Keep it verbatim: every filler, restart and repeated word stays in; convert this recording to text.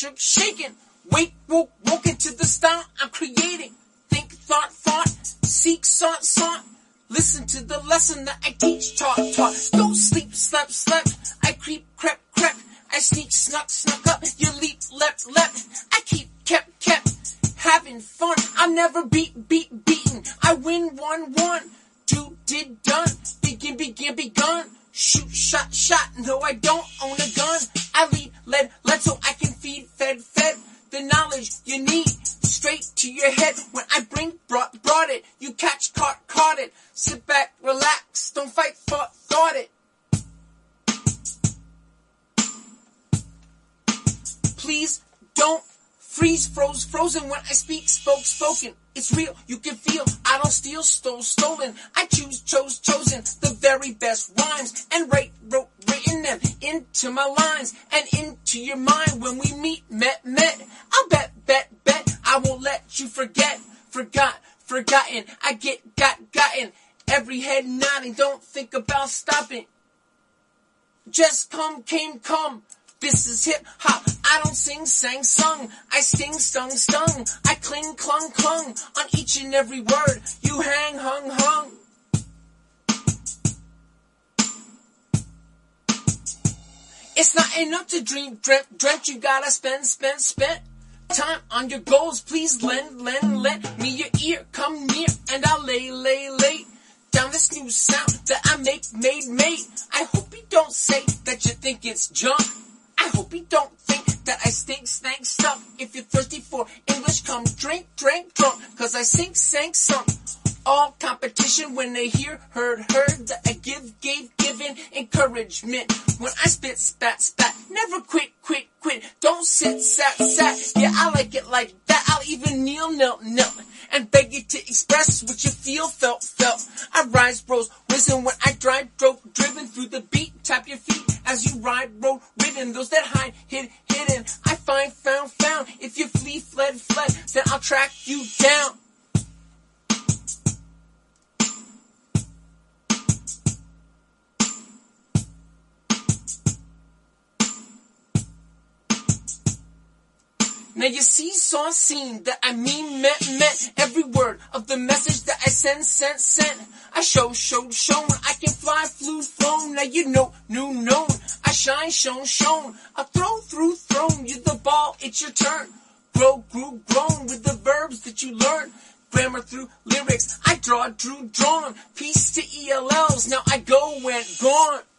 shook, shaken. Wake, woke, woke into the style I'm creating. Think, thought, thought, seek, sought, sought. Listen to the lesson that I teach, taught, taught. Don't sleep, slept, slept. I creep, crept, crept. I sneak, snuck, snuck up. You leap, leapt, leapt. I keep, kept, kept. Having fun. I'll never beat, beat, beaten. I win, won, won. Do, did, done. Begin, begin, begun. Shoot, shot, shot. No, I don't own a gun. I lead, led, led so I can feed, fed, fed. The knowledge you need straight to your head. When I bring, brought, brought it. You catch, caught, caught it. Sit back, relax. Don't fight, fought, thought it. Please don't freeze, froze, frozen when I speak, spoke, spoken. It's real, you can feel. I don't steal, stole, stolen. I choose, chose, chosen the very best rhymes and write, wrote, written them into my lines and into your mind. When we meet, met, met. I'll bet, bet, bet. I won't let you forget, forgot, forgotten. I get, got, gotten. Every head nodding. Don't think about stopping. Just come, came, come. This is hip hop. I don't sing, sang, sung. I sting, stung, stung. I cling, clung, clung on each and every word. You hang, hung, hung. It's not enough to dream, dreamt, dreamt. You gotta spend, spend, spent time on your goals. Please lend, lend, lend me your ear. Come near and I'll lay, lay, lay down this new sound that I make, made, made. I hope you don't say that you think it's junk. I hope you don't think that I stink, stank, stunk. If you're thirsty for English, come drink, drink, drunk. Cause I sink, sank, sunk. All competition when they hear, heard, heard. That I give, gave, given encouragement. When I spit, spat, spat. Never quit, quit, quit. Don't sit, sat, sat. Yeah, I like it like that. I'll even kneel, knelt, knelt. And beg you to express what you feel, felt, felt. I rise, rose, risen when I drive, drove, driven through the beat. Tap your feet as you ride, road, ridden. Those that hide, hid, hidden. I find, found, found. If you flee, fled, fled, then I'll track you down. Now you see, saw, seen, that I mean, meant, meant. Every word of the message that I send, sent, sent. I show, showed, shown. I can fly, flew, flown. Now you know, knew, known. I shine, shone, shown. I throw, through, thrown. You the ball, it's your turn. Grow, grew, grown with the verbs that you learn. Grammar through lyrics. I draw, drew, drawn. Peace to E L Ls. Now I go, went, gone.